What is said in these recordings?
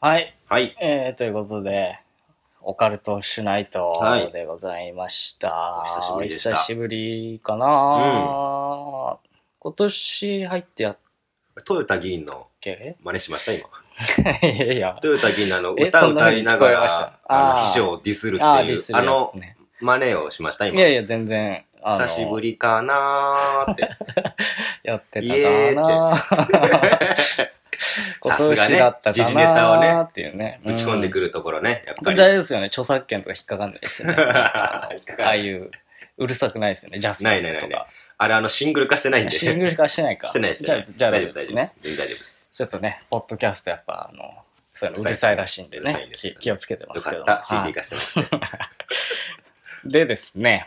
はい。 はい。 ということで、オカルトシュナイトでございました。 お久しぶりでした。 お久しぶりかな、今年入ってやっ豊田議員のけ真似しました今。 いやいや。 豊田議員の歌歌いながら、秘書をディスるっていう、真似をしました今。 いやいや、全然。 久しぶりかなーって。 やってたかなー今年だったかなーっていうね。 ぶち込んでくるところね、やっぱり。 大丈夫ですよね。著作権とか引っかかんないですよね。ああいう、うるさくないですよね。ジャスラックとか。 あれシングル化してないんで。 シングル化してないか。 してない。 じゃあ大丈夫ですね。 大丈夫です。 ちょっとね、ポッドキャストやっぱそういうのうるさいらしいんでね。気をつけてますけど。 よかった。CD 化してますね。 でですね。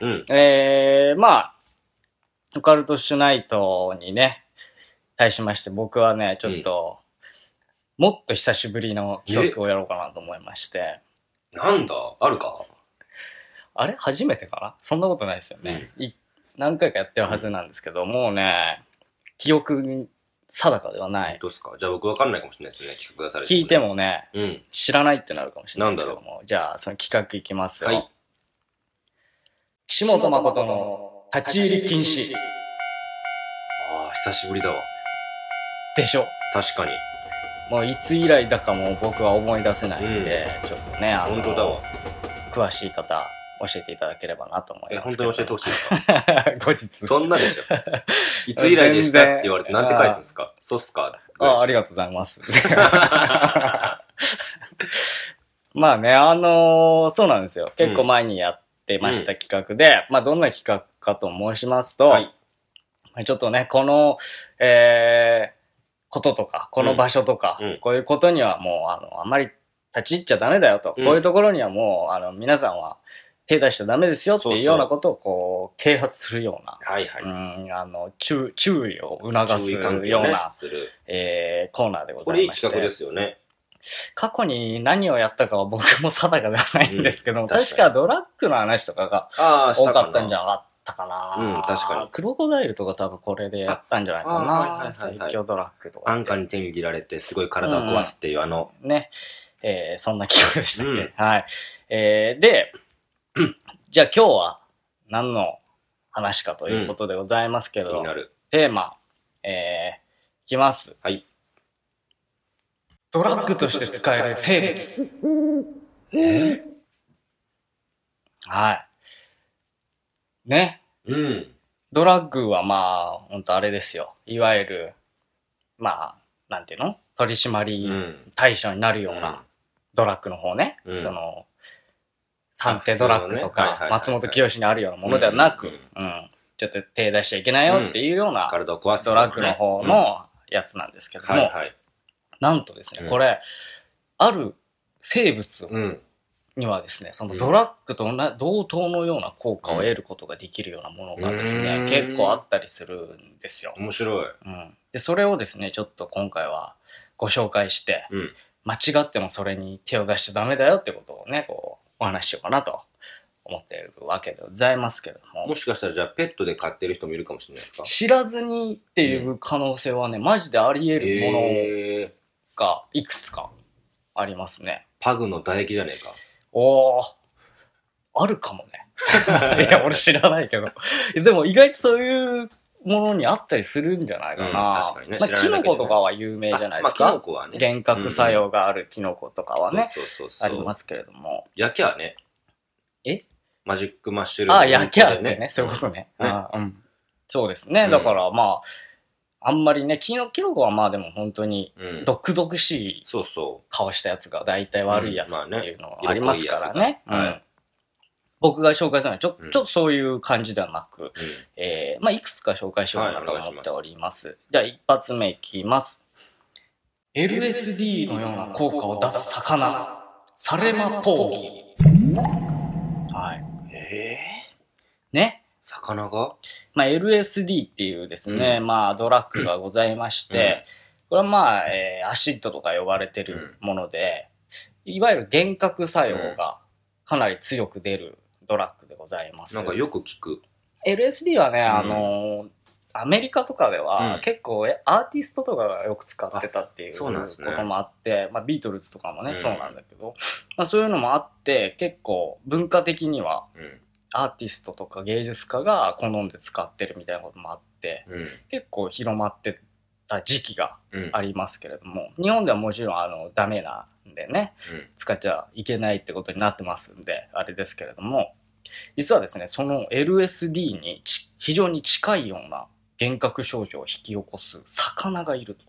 オカルトシュナイトにね、対しまして僕はね、ちょっと、もっと久しぶりの企画をやろうかなと思いまして。 なんだあるかあれ初めてかなそんなことないですよね。何回かやってるはずなんですけど、もうね、記憶定かではない。 どうですかじゃあ僕わかんないかもしれないですね。企画出されて、 聞いてもね、知らないってなるかもしれないですけども。じゃあ、その企画いきますよ。はい。岸本誠の立ち入り禁止。 ああ、久しぶりだわ。 でしょ。 確かに。 もういつ以来だかも僕は思い出せないんで、ちょっとね、 本当だわ。 詳しい方、教えていただければなと思います。 本当に教えてほしいですか後日。 そんなでしょ。いつ以来でしたって言われてなんて返すんですかそうっすかありがとうございます。まあね、そうなんですよ。結構前にやってました企画で、どんな企画かと申しますと、ちょっとね、この、こととか、この場所とか、こういうことにはもう、あんまり立ち入っちゃダメだよと、こういうところにはもう、皆さんは手出しちゃダメですよっていうようなことをこう、啓発するような、注意を促すような、コーナーでございまして。 これいい企画ですよね。 過去に何をやったかは僕も定かではないんですけども、確かドラッグの話とかが多かったんじゃなかったかな。 確かに。 クロコダイルとか多分これでやったんじゃないかな。最強ドラッグとか。 安価に手に入れられてすごい体を壊すっていうね。そんな企画でしたっけ。はい。で、じゃあ今日は何の話かということでございますけど、テーマ、いきます。 はい。 ドラッグとして使える生物。はい。ね。ドラッグはほんとあれですよ。いわゆる、なんていうの取締対象になるようなドラッグの方ね。三手ドラッグとか、松本清にあるようなものではなく、ちょっと手出しちゃいけないよっていうようなドラッグの方のやつなんですけども、なんとですね、これ、ある生物にはですね、そのドラッグと同等のような効果を得ることができるようなものがですね、結構あったりするんですよ。 面白い。 で、それをですね、ちょっと今回はご紹介して、間違ってもそれに手を出しちゃダメだよってことをね、こう、お話ししようかなと思っているわけでございますけれども。 もしかしたらじゃあペットで飼ってる人もいるかもしれないですか？ 知らずにっていう可能性はね、マジであり得るものがいくつかありますね。 パグの唾液じゃねえか。 あるかもね。いや、俺知らないけど。でも意外とそういうものにあったりするんじゃないかな。 確かにね。 キノコとかは有名じゃないですか。 キノコはね。 幻覚作用があるキノコとかはね。ありますけれども。 焼きゃね。マジックマッシュルーム。 焼きゃってね。そういうことね。そうですね。だからあんまりね、キノコはでも本当に、毒々しい顔したやつが大体悪いやつっていうのがありますからね。僕が紹介するのはちょっとそういう感じではなく、いくつか紹介しようかなと思っております。じゃあ一発目いきます。LSD のような効果を出す魚、サレマポーギ。はい。ね。 魚が LSD っていうですね、ドラッグがございまして、これはアシッドとか呼ばれてるもので、いわゆる幻覚作用がかなり強く出るドラッグでございます。 なんかよく聞く。 LSD はね、 アメリカとかでは結構アーティストとかがよく使ってたっていうこともあって、まあ、ビートルズとかもね、そうなんだけど、まあ、そういうのもあって結構文化的にはアーティストとか芸術家が好んで使ってるみたいなこともあって、結構広まってた時期がありますけれども、日本ではもちろんダメなんでね、使っちゃいけないってことになってますんであれですけれども、実はですね、その LSD に非常に近いような幻覚症状を引き起こす魚がいると。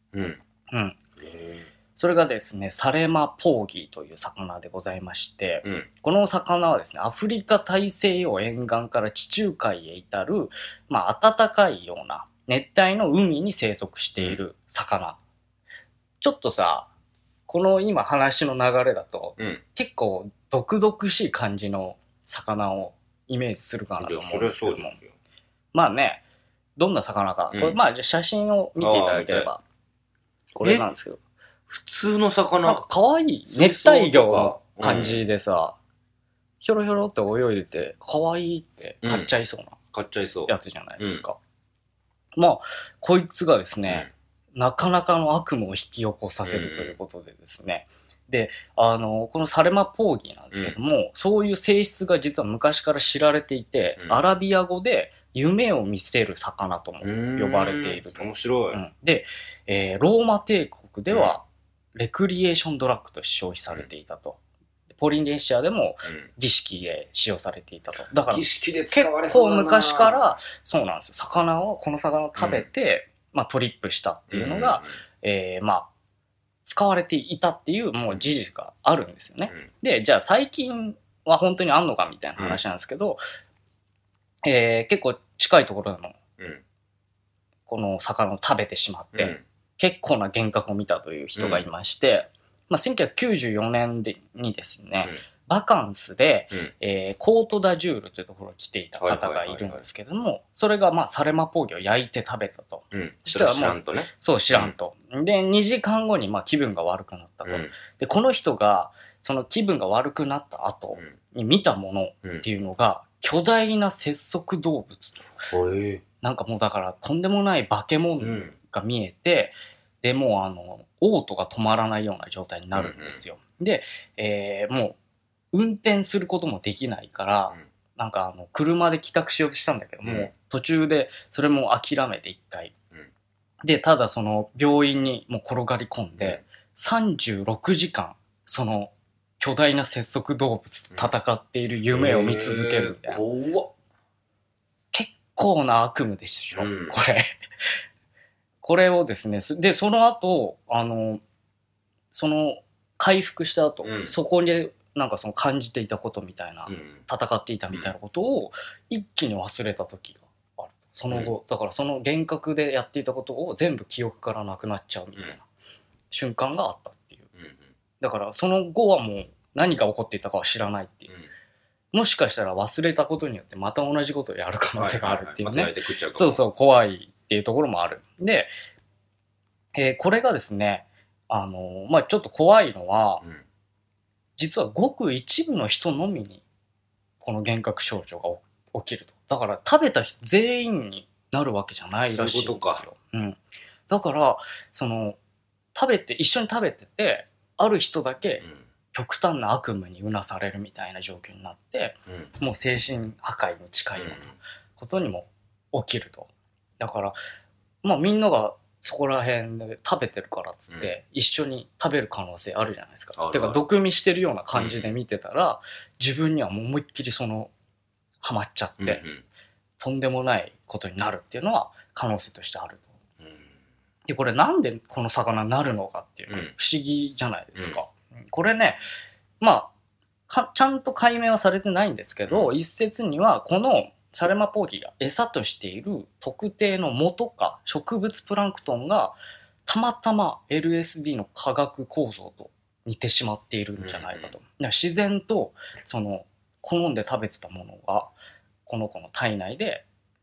それがですね、サレマポーギーという魚でございまして、この魚はですね、アフリカ大西洋沿岸から地中海へ至る、まあ、暖かいような熱帯の海に生息している魚。ちょっとさ、この今話の流れだと、結構毒々しい感じの魚をイメージするかなと思うんですけども。まあね、どんな魚か。これまあじゃあ写真を見ていただければ。これなんですけど。 普通の魚。 なんか可愛い熱帯魚の感じでさ、ひょろひょろって泳いでて、可愛いって買っちゃいそうなやつじゃないですか。まあ、こいつがですね、なかなかの悪夢を引き起こさせるということでですね。で、このサレマポーギーなんですけども、そういう性質が実は昔から知られていて、アラビア語で夢を見せる魚とも呼ばれていると。 面白い。 で、ローマ帝国ではレクリエーションドラッグとして消費されていたと。ポリネシアでも儀式で使用されていたと。だから結構昔からそうなんですよ。この魚を食べて、まあトリップしたっていうのが、まあ使われていたっていうもう事実があるんですよね。で、じゃあ最近は本当にあんのかみたいな話なんですけど、結構近いところでも、この魚を食べてしまって、結構な幻覚を見たという人がいまして、まあ、1994年にですね、バカンスで、コートダジュールというところに来ていた方がいるんですけども、それがまあサレマポーギを焼いて食べたと。 そしたらもう知らんとね。 そう知らんと。で、2時間後にまあ気分が悪くなったと。で、この人がその気分が悪くなった後に見たものっていうのが、巨大な節足動物。なんかもうだからとんでもない化け物が見えて、で、もう嘔吐が止まらないような状態になるんですよ。で、もう運転することもできないから、なんか車で帰宅しようとしたんだけども、途中でそれも諦めて一回。で、ただその病院にもう転がり込んで、36時間、その巨大な節足動物と戦っている夢を見続けるみたいな。 怖っ。 結構な悪夢でしょ、これ。これをですね、で、その後、その回復した後、そこになんかその感じていたことみたいな、戦っていたみたいなことを一気に忘れた時がある。その後、だからその幻覚でやっていたことを全部記憶からなくなっちゃうみたいな瞬間があったっていう。だからその後はもう何が起こっていたかは知らないっていう。もしかしたら忘れたことによってまた同じことをやる可能性があるっていうね。そうそう、怖いっていうところもある。で、これがですね、まあ、ちょっと怖いのは、実はごく一部の人のみに、この幻覚症状が起きると。だから食べた人全員になるわけじゃないらしいんですよ。そういうことか。だから、一緒に食べてて、ある人だけ、極端な悪夢にうなされるみたいな状況になって、もう精神破壊に近いようなことにも起きると。だから、まあみんながそこら辺で食べてるからっつって、一緒に食べる可能性あるじゃないですか。てか、毒味してるような感じで見てたら、自分にはもう思いっきりハマっちゃって、とんでもないことになるっていうのは可能性としてあると。で、これなんでこの魚になるのかっていうの不思議じゃないですか。これね、まあ、ちゃんと解明はされてないんですけど、一説にはこのサレマポーギが餌としている特定の藻とか植物プランクトンがたまたま LSD の化学構造と似てしまっているんじゃないかと。自然と好んで食べてたものがこの子の体内で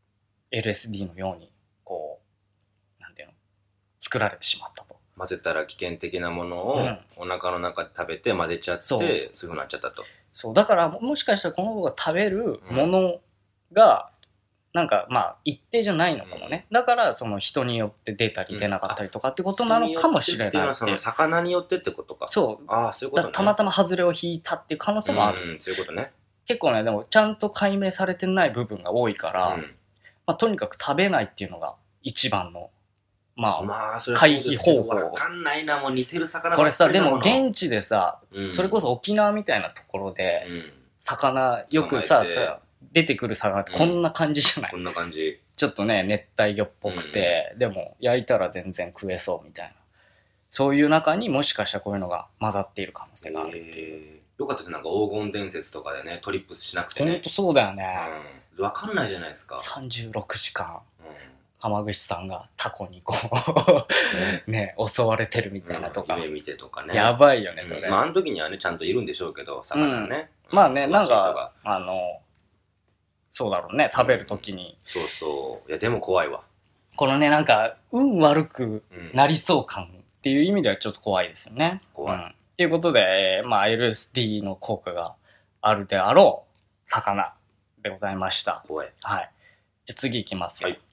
LSD のようになんていうの、作られてしまったと。 混ぜたら危険的なものをお腹の中で食べて混ぜちゃって、そういう風になっちゃったと。 そう、だからもしかしたらこの子が食べるものが、 なんかまあ一定じゃないのかもね。だからその人によって出たり出なかったりとかってことなのかもしれない。っていうのはその魚によってってことか。 そう。 ああ、そういうことね。 たまたま外れを引いたっていう可能性もある。 そういうことね。 結構ね、でもちゃんと解明されてない部分が多いから、まあとにかく食べないっていうのが一番の、まあ、回避方法。 わかんないな、もう似てる魚これさ、でも現地でさ、それこそ沖縄みたいなところで、魚、よくさ、出てくる魚ってこんな感じじゃない？ こんな感じ。 ちょっとね、熱帯魚っぽくて、でも焼いたら全然食えそうみたいな。そういう中にもしかしたらこういうのが混ざっている可能性があるっていう。 よかったです。なんか黄金伝説とかでね、トリップしなくてね。 ほんとそうだよね。 わかんないじゃないですか。 36時間。浜口さんがタコにこうね、襲われてるみたいなとか。 夢見てとかね。 やばいよね、それ。 まあ、あの時にはね、ちゃんといるんでしょうけど、魚ね。 まあね、なんか、そうだろうね、食べる時に。 そうそう。いや、でも怖いわ。 このね、なんか、運悪くなりそう感っていう意味ではちょっと怖いですよね。 怖い。 っていうことで、まあ、LSD の効果があるであろう魚でございました。 怖い。 はい。じゃあ次いきますよ。はい。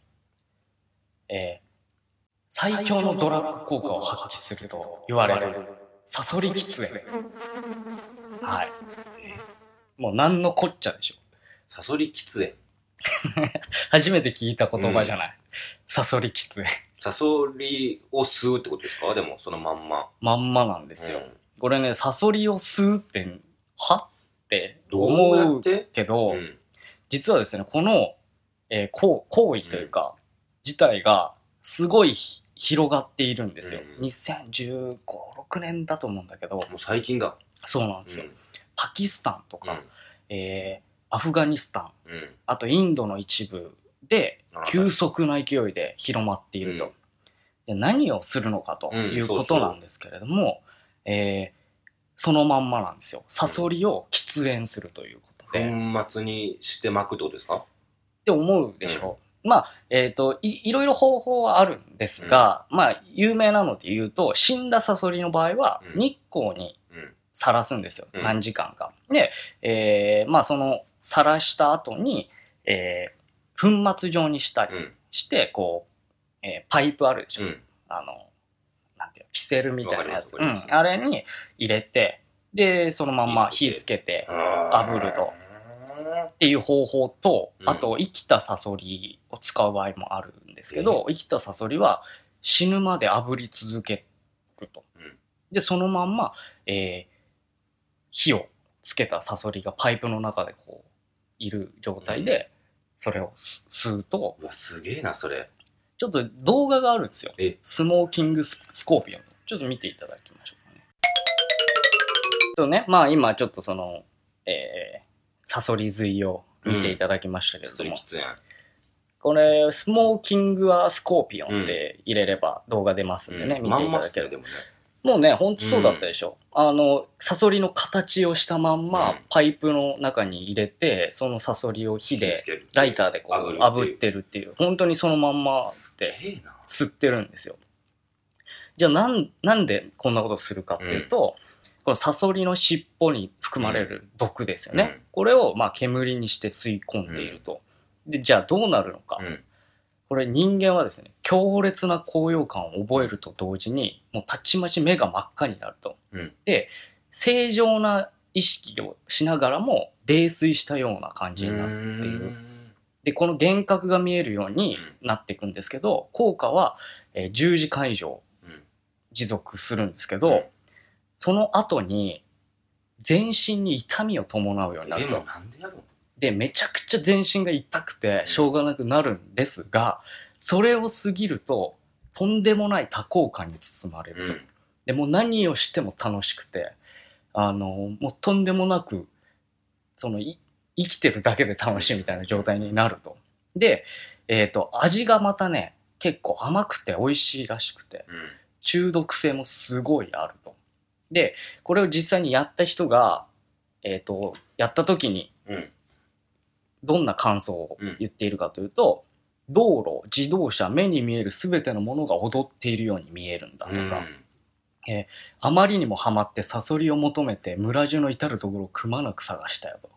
最強のドラッグ効果を発揮すると言われるサソリ喫煙。はい。もう何のこっちゃでしょ。 サソリ喫煙。 初めて聞いた言葉じゃない。サソリ喫煙。 サソリを吸うってことですか？でもそのまんま。 まんまなんですよ。これね、サソリを吸うってはって思うけど、実はですね、この、行為というか、自体がすごい広がっているんですよ。2015、6年だと思うんだけど。もう最近だ。 そうなんですよ。パキスタンとか、アフガニスタン、あとインドの一部で急速な勢いで広まっていると。で何をするのかということなんですけれども、そのまんまなんですよ。サソリを喫煙するということで。 粉末にして巻くってことですか？ って思うでしょ。まあ、いろいろ方法はあるんですが、まあ、有名なので言うと、死んだサソリの場合は、日光にさらすんですよ。何時間か。で、まあ、その、さらした後に、粉末状にしたりして、こう、パイプあるでしょ。なんていうの、キセルみたいなやつ。あれに入れて、で、そのまんま火つけて、炙ると。っていう方法と、あと生きたサソリを使う場合もあるんですけど、生きたサソリは死ぬまで炙り続けると。で、そのまんま、火をつけたサソリがパイプの中でこう、いる状態で、それを吸うと。 うわ、すげえな、それ。 ちょっと動画があるんですよ。スモーキングスコーピオン。ちょっと見ていただきましょうかね。とね、まあ今ちょっとその、サソリ吸いを見ていただきましたけれども、これスモーキングスコーピオンって入れれば動画出ますんでね、見ていただければ、もうね、ほんとそうだったでしょ。サソリの形をしたまんまパイプの中に入れて、そのサソリを火でライターでこう炙ってるっていう、本当にそのまんまって吸ってるんですよ。じゃあなんでこんなことするかっていうと、このサソリの尻尾に含まれる毒ですよね。これをまあ煙にして吸い込んでいると。で、じゃあどうなるのか。これ人間はですね、強烈な高揚感を覚えると同時に、もうたちまち目が真っ赤になると。で、正常な意識をしながらも泥酔したような感じになっている。で、この幻覚が見えるようになっていくんですけど、効果は10時間以上持続するんですけど、その後に全身に痛みを伴うようになると。で、めちゃくちゃ全身が痛くてしょうがなくなるんですが、それを過ぎるととんでもない多幸感に包まれると。で、もう何をしても楽しくて、もうとんでもなく、生きてるだけで楽しいみたいな状態になると。で、味がまたね、結構甘くて美味しいらしくて、中毒性もすごいあると。で、これを実際にやった人が、やった時に、どんな感想を言っているかというと、道路、自動車、目に見える全てのものが踊っているように見えるんだとか、あまりにもハマってサソリを求めて村中の至るところをくまなく探したよと。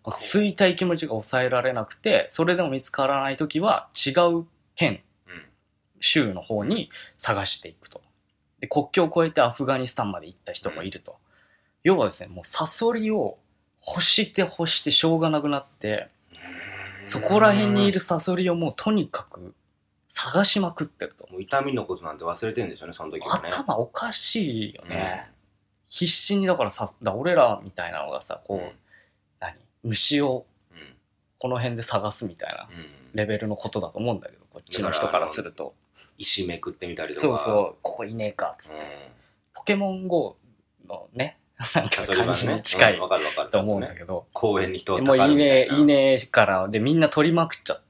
吸いたい気持ちが抑えられなくて、それでも見つからないときは違う県、州の方に探していくと。で、国境を越えてアフガニスタンまで行った人もいると。要はですね、もうサソリを欲してしょうがなくなって、そこら辺にいるサソリをもうとにかく探しまくってると。 もう痛みのことなんて忘れてるんでしょうね、その時はね。 頭おかしいよね。必死にだから俺らみたいなのがさ、虫をこの辺で探すみたいなレベルのことだと思うんだけど、こっちの人からすると。 石めくってみたりとか。 ここいねえかっつって。ポケモン GO のね、なんか感じに近いと思うんだけど。 公園に人をもういねえから、でみんな取りまくっちゃって、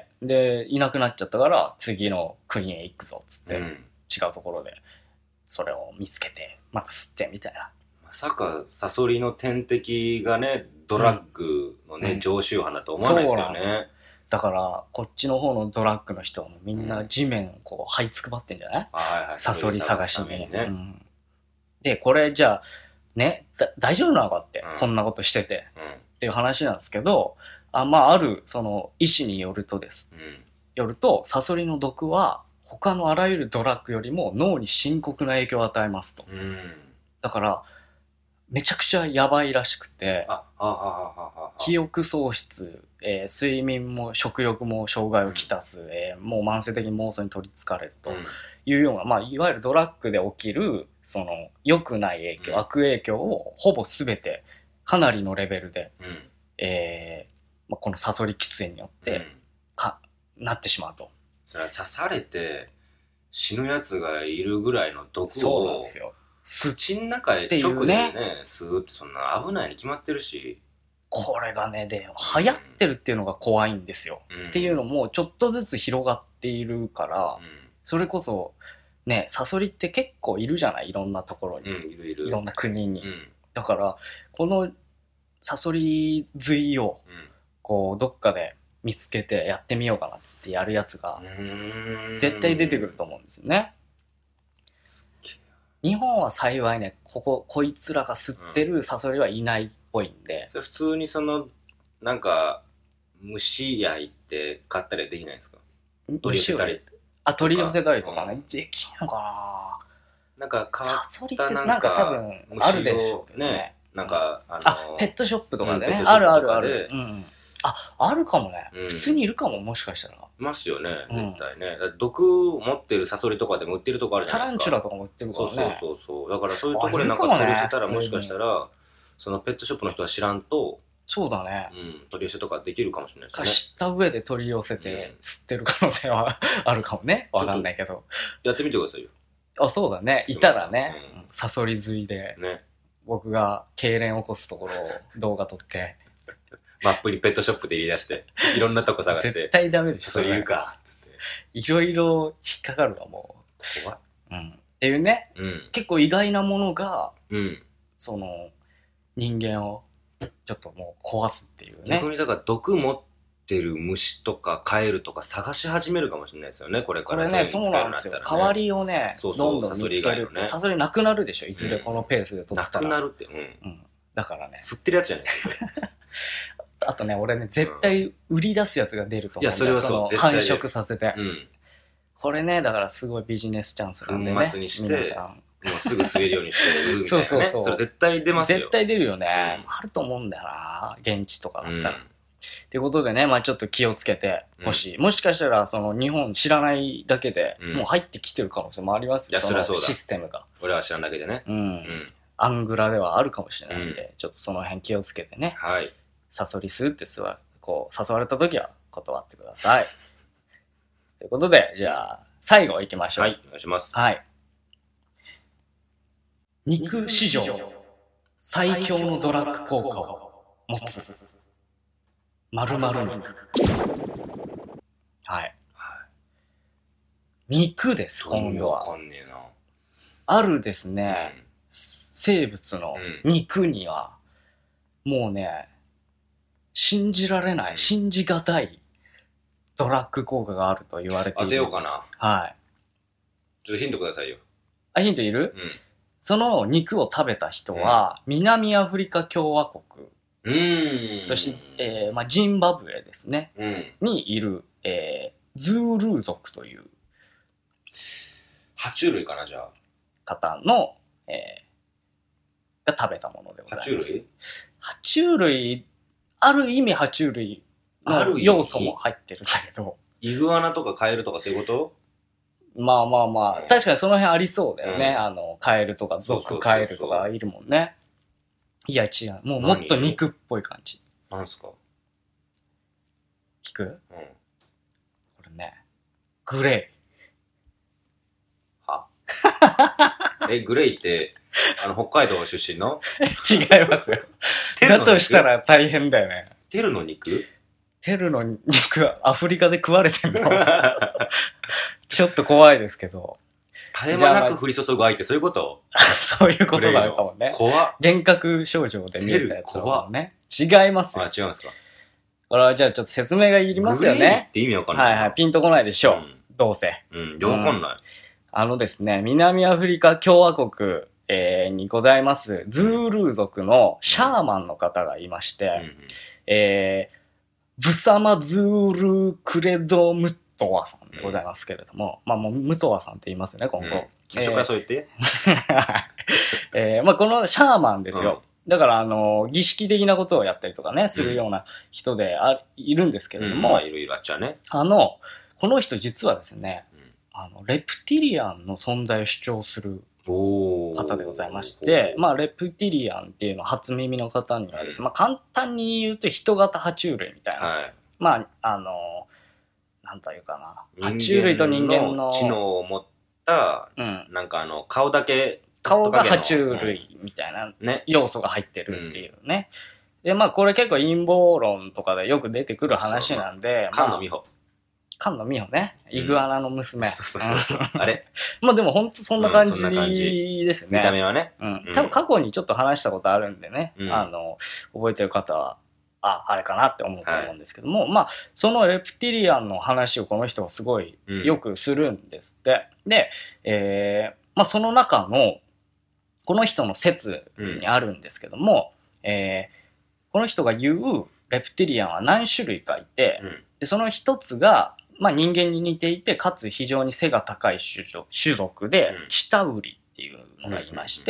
で、いなくなっちゃったから次の国へ行くぞっつって、違うところでそれを見つけて、また吸ってみたいな。 まさかサソリの天敵がね、ドラッグのね、常習犯だと思わないですよね。 だから、こっちの方のドラッグの人はもみんな地面をこう、這いつくばってんじゃない？サソリ探しに。で、これじゃあ、ね、大丈夫なのかって、こんなことしてて、っていう話なんですけど、ある、その、医師によるとです。よると、サソリの毒は、他のあらゆるドラッグよりも脳に深刻な影響を与えますと。だから、めちゃくちゃやばいらしくて、記憶喪失、睡眠も食欲も障害をきたす、もう慢性的に妄想に取りつかれるというような、いわゆるドラッグで起きる、その、良くない影響、悪影響をほぼ全て、かなりのレベルで、このサソリ喫煙によって、なってしまうと。 それは刺されて死ぬやつがいるぐらいの毒を、 そうなんですよ。 口の中へ直でね、吸うってそんな危ないに決まってるし。 これがね、流行ってるっていうのが怖いんですよ。っていうのも、ちょっとずつ広がっているから、それこそ、ね、サソリって結構いるじゃない？いろんなところに。いろんな国に。だから、このサソリ吸いを、こう、どっかで見つけてやってみようかなっつってやるやつが、絶対出てくると思うんですよね。日本は幸いね、こいつらが吸ってるサソリはいないっぽいんで。 それ普通にその、なんか、虫焼いて買ったりはできないんですか？取り寄せたり。 取り寄せたりとかね。できんのかな？ なんかサソリってなんか多分あるでしょうけどね。 なんか、 ペットショップとかでね。ある。あるかもね。普通にいるかも、もしかしたら。 いますよね、絶対ね。毒を持ってるサソリとかでも売ってるとこあるじゃないですか。 タランチュラとかも売ってるからね。 そう。だからそういうところでなんか取り寄せたら、もしかしたら、そのペットショップの人は知らんと、 そうだね。 取り寄せとかできるかもしれないですね。 知った上で取り寄せて吸ってる可能性はあるかもね。わかんないけど。 やってみてくださいよ。 そうだね。いたらね、サソリ吸いで、僕が痙攣を起こすところを動画撮って、 マップにペットショップで入れ出して、いろんなとこ探して。 絶対ダメでしょ。 それいるか。 いろいろ引っかかるわ、もう。怖い。っていうね、結構意外なものが、その、人間をちょっともう壊すっていうね。 逆にだから毒持ってる虫とかカエルとか探し始めるかもしれないですよね、これから。 これね、そうなんですよ。代わりをね、どんどん見つけるって。サソリなくなるでしょ、いずれこのペースで取ってたら。 なくなるって。 だからね。 吸ってるやつじゃないですか。 あとね、俺ね、絶対売り出すやつが出ると思うんだよ。 いや、それはそう。 繁殖させて。これね、だからすごいビジネスチャンスなんでね。 粉末にして、もうすぐ吸えるようにして売るみたいなね。そう。それ絶対出ますよ。 絶対出るよね。あると思うんだよな。現地とかだったら。っていうことでね、ちょっと気をつけてほしい。もしかしたら、その日本知らないだけで、もう入ってきてる可能性もありますよ。そのシステムが。 俺は知らんだけでね。 アングラではあるかもしれないんで、ちょっとその辺気をつけてね。 はい。 サソリ吸うってこう、誘われた時は断ってください。ということで、じゃあ、最後行きましょう。 はい、お願いします。 はい。肉史上、最強のドラッグ効果を持つ、〇〇肉。はい。肉です、今度は。 わかんねえな。 あるですね、生物の肉には、もうね、信じられない、信じがたいドラッグ効果があると言われているんです。 当てようかな。 はい。 ちょっとヒントくださいよ。 ヒントいる？その肉を食べた人は、南アフリカ共和国そして、まあ、ジンバブエですね。にいる、ズールー族という。 爬虫類かな、じゃあ。 方の、が食べたものでございます。爬虫類ある意味爬虫類の要素も入ってるんだけど。 イグアナとかカエルとかそういうこと？ まあまあまあ、確かにその辺ありそうだよね。カエルとか、毒カエルとかいるもんね。いや、違う。もっと肉っぽい感じ。 なんすか？ 聞く？これね、グレイ。はグレイって、北海道出身の？ 違いますよ。だとしたら大変だよね。 テルの肉？ テルの肉はアフリカで食われてんの？ちょっと怖いですけど。 絶え間なく降り注ぐ相手、そういうこと？ そういうことなのかもね。 怖っ。 幻覚症状で見えたやつだもんね。違いますよ。 あ、違うんですか。 これはじゃあちょっと説明がいりますよね。 グレイって意味わかんない。 はいはい。ピンとこないでしょう。どうせ。 わかんない。 ですね、南アフリカ共和国、にございます、ズールー族のシャーマンの方がいまして、ブサマズールクレドムットワさんでございますけれども、まあもうムトワさんって言いますね、今後。 最初からそう言って。 まあこのシャーマンですよ。だから儀式的なことをやったりとかね、するような人でいるんですけれども、 いろいろあっちゃうね。 この人実はですね、レプティリアンの存在を主張する方でございまして、まあ、レプティリアンっていうのは初耳の方にはですね、まあ、簡単に言うと人型爬虫類みたいな。まあ、なんというかな。爬虫類と人間の知能を持った、なんか顔が爬虫類みたいな要素が入ってるっていうね。で、まあ、これ結構陰謀論とかでよく出てくる話なんで、 菅野美穂。 菅野美穂ね。イグアナの娘。 あれまあでもほんとそんな感じですね。 見た目はね。 多分過去にちょっと話したことあるんでね。覚えてる方は、あれかなって思うと思うんですけども、まあ、そのレプティリアンの話をこの人はすごいよくするんですって。で、まあその中の、この人の説にあるんですけども、この人が言うレプティリアンは何種類かいて、でその一つが、まあ人間に似ていて、かつ非常に背が高い種族で、チタウリっていうのがいまして、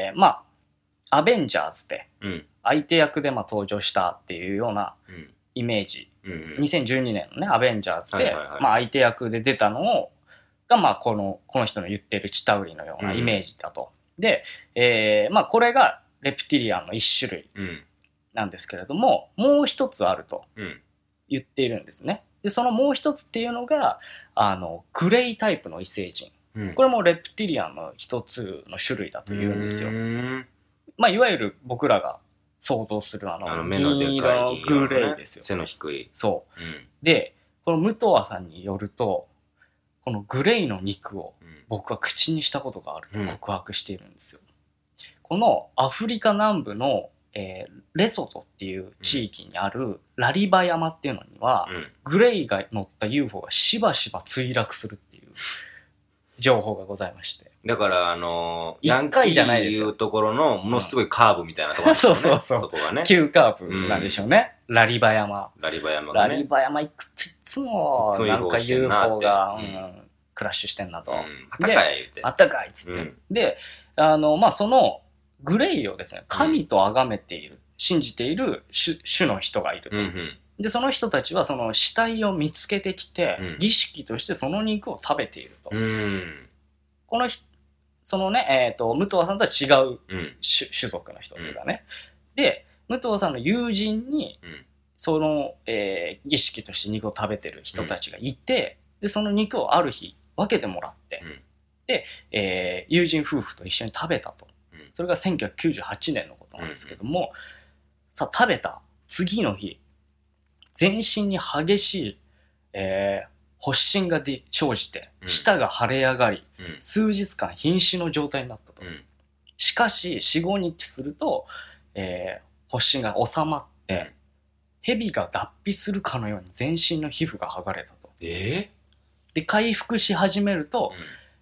まあ、アベンジャーズで、相手役でまあ登場したっていうようなイメージ。2012年のね、アベンジャーズで、まあ相手役で出たのが、まあこの人の言ってるチタウリのようなイメージだと。で、まあこれがレプティリアンの一種類なんですけれども、もう一つあると言っているんですね。で、そのもう一つっていうのが、グレイタイプの異星人。これもレプティリアンの一つの種類だと言うんですよ。まあ、いわゆる僕らが想像する銀色のグレイですよ。 背の低い。 そう。で、このムトワさんによると、このグレイの肉を僕は口にしたことがあると告白しているんですよ。このアフリカ南部のレソトっていう地域にあるラリバ山っていうのには、グレイが乗った UFO がしばしば墜落するっていう情報がございまして。 だから一回じゃないですよ。 いうところのものすごいカーブみたいなところですね。そう。 そこがね。 急カーブなんでしょうね。ラリバ山。 ラリバ山がね。ラリバ山行くといつもなんか UFO がクラッシュしてんなと。 あったかい言って。 あったかいっつって。で、まあそのグレイをですね、神と崇めている、信じている種の人がいると。で、その人たちはその死体を見つけてきて、儀式としてその肉を食べていると。このそのね、武藤さんとは違う種族の人というかね。で、武藤さんの友人に、その、儀式として肉を食べてる人たちがいて、で、その肉をある日分けてもらって、で、友人夫婦と一緒に食べたと。それが1998年のことなんですけども、さあ食べた次の日、全身に激しい、発疹が生じて、舌が腫れ上がり、数日間瀕死の状態になったと。しかし、4、5日すると、発疹が収まって、蛇が脱皮するかのように全身の皮膚が剥がれたと。で、回復し始めると、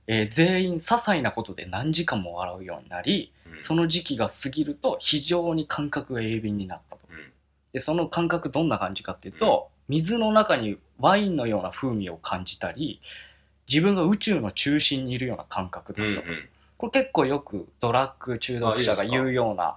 全員些細なことで何時間も笑うようになり、その時期が過ぎると非常に感覚が鋭敏になったと。で、その感覚どんな感じかっていうと、水の中にワインのような風味を感じたり、自分が宇宙の中心にいるような感覚だったと。これ結構よくドラッグ中毒者が言うような、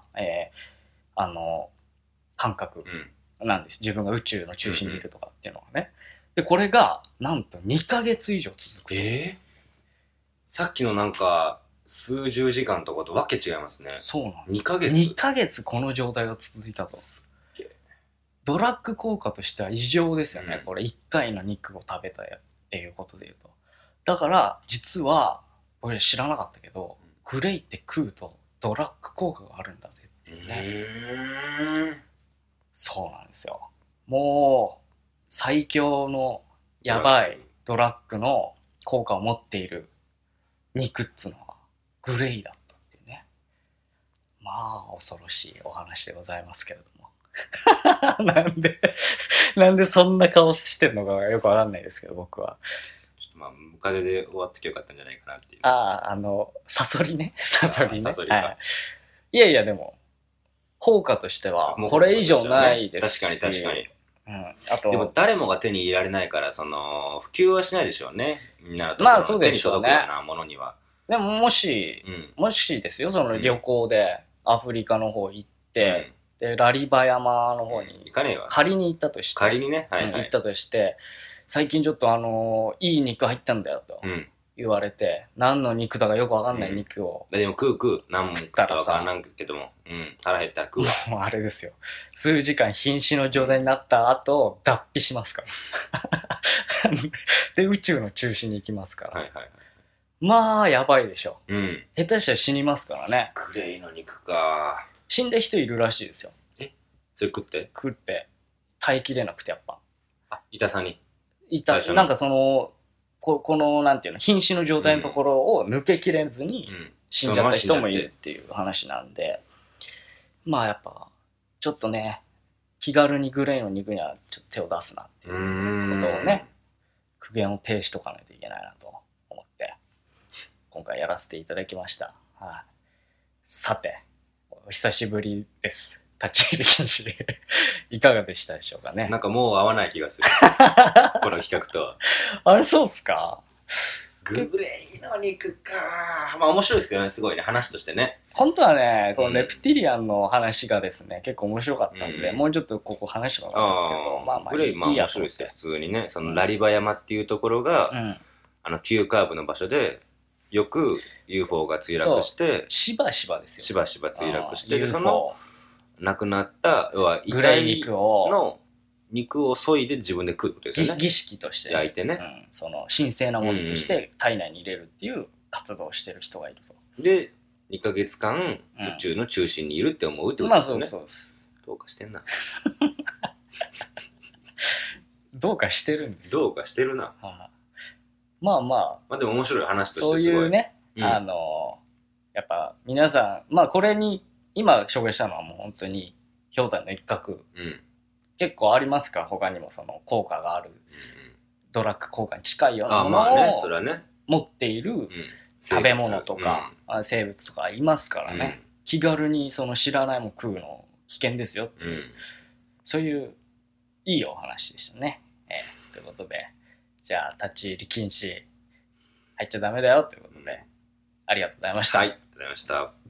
感覚なんです。自分が宇宙の中心にいるとかっていうのはね。で、これがなんと2ヶ月以上続くと。 さっきのなんか、数十時間とかとわけ違いますね。 そうなんです。 2ヶ月 ?2 ヶ月この状態が続いたと。ドラッグ効果としては異常ですよね。これ1回の肉を食べたっていうことで言うと。だから、実は、俺知らなかったけど、グレイって食うとドラッグ効果があるんだぜっていうね。そうなんですよ。もう、最強のやばいドラッグの効果を持っている肉っつうのはグレイだったっていうね。まあ、恐ろしいお話でございますけれども。なんでそんな顔してんのかよくわかんないですけど、僕は。 ちょっとまあ、ムカデで終わってきゃよかったんじゃないかなっていう。 サソリね。サソリね。 サソリか。 いやいや、でも、効果としては、これ以上ないですし。 確かに確かに。 あと、 でも誰もが手に入れられないから、普及はしないでしょうね。みんなのとまあそうでしょうね。 手に届くようなものには。 でももしですよ、その旅行でアフリカの方行って、で、ラリバ山の方に、仮に行ったとして、 仮にね、 行ったとして、最近ちょっといい肉入ったんだよと言われて、何の肉だかよくわかんない肉を。 でも食う。何も食ったらわかんないけども、腹減ったら食うわ。 もうあれですよ。数時間瀕死の状態になった後、脱皮しますから。で、宇宙の中心に行きますから。まあ、やばいでしょ。下手したら死にますからね。 グレイの肉か。 死んだ人いるらしいですよ。 それ食って。 耐えきれなくてやっぱ。 痛さに。 なんかこの、なんていうの、瀕死の状態のところを抜けきれずに死んじゃった人もいるっていう話なんで、まあやっぱ、ちょっとね、気軽にグレイの肉にはちょっと手を出すなっていうことをね、苦言を呈しとかないといけないなと思って、今回やらせていただきました。さて、お久しぶりです。立ち入り禁止でいかがでしたでしょうかね。 なんかもう合わない気がする。この企画とは。 あれ、そうっすか？ グレイの肉か。まあ面白いですけどね、すごいね、話としてね。 本当はね、このレプティリアンの話がですね、結構面白かったんで、もうちょっとここ話してもらったんですけど、まあまあグレイ、まあ面白いですよ、普通にね。ラリバ山っていうところが、急カーブの場所で、よく UFO が墜落して、 しばしばですよ。 しばしば墜落して、亡くなった、要は遺体の肉を削いで自分で食うことですよね。 儀式として。 焼いてね。 神聖なものとして体内に入れるっていう活動をしてる人がいると。 で、2ヶ月間宇宙の中心にいるって思うってことですよね。 まあそうです。 どうかしてんな。 どうかしてるんですよ。どうかしてるな。 まあまあ。 でも面白い話としてすごい。そういうね、やっぱ皆さん、まあこれに、今紹介したのはもう本当に氷山の一角。結構ありますから他にも効果がある、ドラッグ効果に近いようなものを持っている食べ物とか生物とかいますからね、気軽に知らないもん食うの危険ですよっていう、そういういいお話でしたね。ということで、じゃあ立ち入り禁止入っちゃダメだよということで、ありがとうございました。 はい、ありがとうございました。